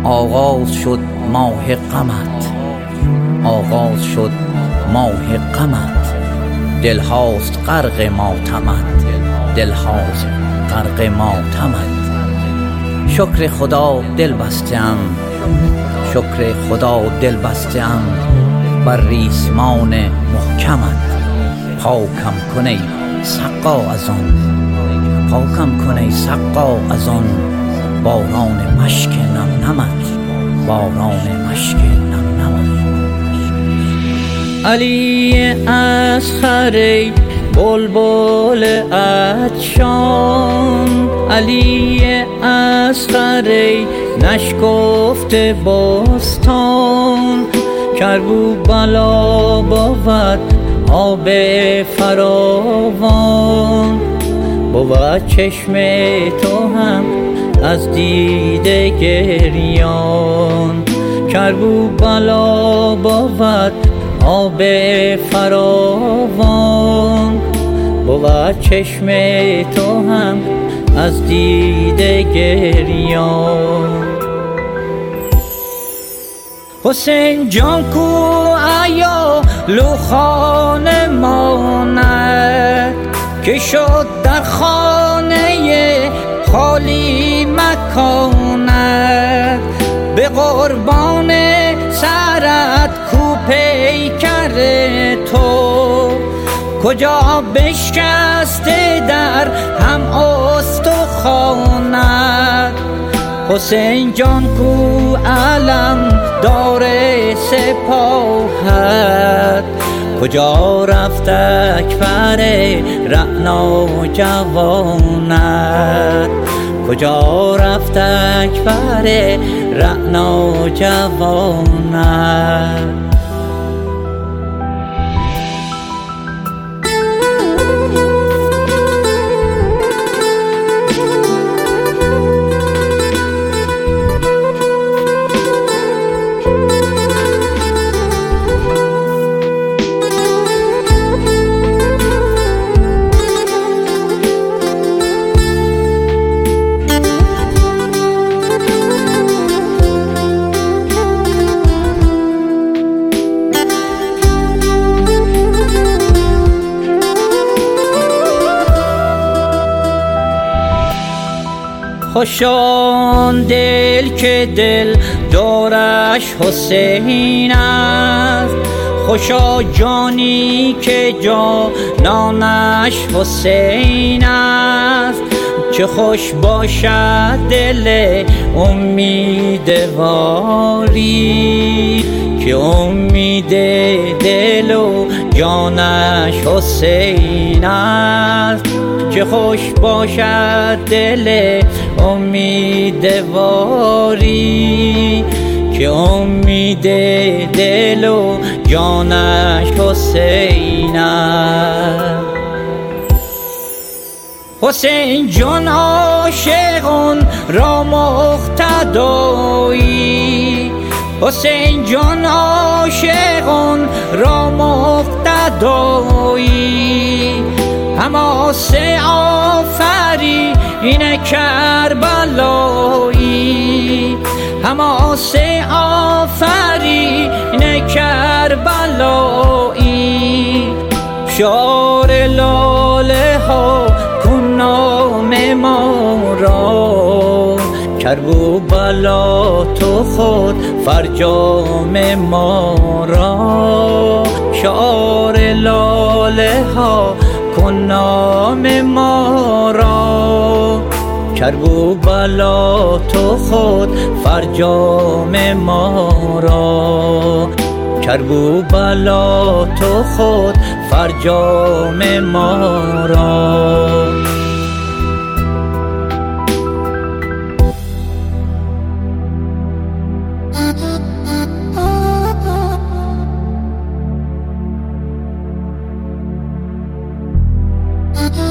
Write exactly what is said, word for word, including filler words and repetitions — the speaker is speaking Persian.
آغاز شد ماه غمت، آغاز شد ماه غمت، دل هاست غرق ماتمت، دل هاست غرق ماتمت. شکر خدا دل بستم، شکر خدا دل بستم بر ریسمان محکمت. پاکم کن ای سقا از آن، پاکم کن ای سقا از آن باران مشک نم نمت، باران مشک نم نمت. علی اصغر ای بلبل عطشان، علی اصغر ای نشکفته بستان. کربوبلا بود آب فراوان، بود چشم تو هم از دیده گریان. کربوبلا بود آب فراوان، بود چشم تو هم از دیده گریان. حسین جان کو ایا لوخانه ماند، که شد در خانه خالی مکانت. به قربان سرت کو پیکر تو، کجا بشکسته در هم استخوانت. حسین جان کو علم داره سپاهت، کجا رفت اکبر رعنا جوانت، کجا رفت اکبر رعنا جوانت. خوشان دل که دل دارش حسین است، خوشا جانی که جانانش حسین است. چه خوش باشد دل امیدواری، که امید دل و جانش حسین است. چه خوش باشد دل امیدواری، که امید دل و جانش حسین است. حسین جان عاشقان را مقتدایی، حسین جان عاشقان را مقتدایی. حماسه آفرین کربلایی، حماسه آفرین کربلایی. شعار لاله ها کن نام ما را، کربوبلا تو خود فرجام ما را. شعار لاله ها کن نام ما را، کربوبلا تو خود فرجام ما را. کربوبلا تو خود فرجام ما را. Mm-hmm.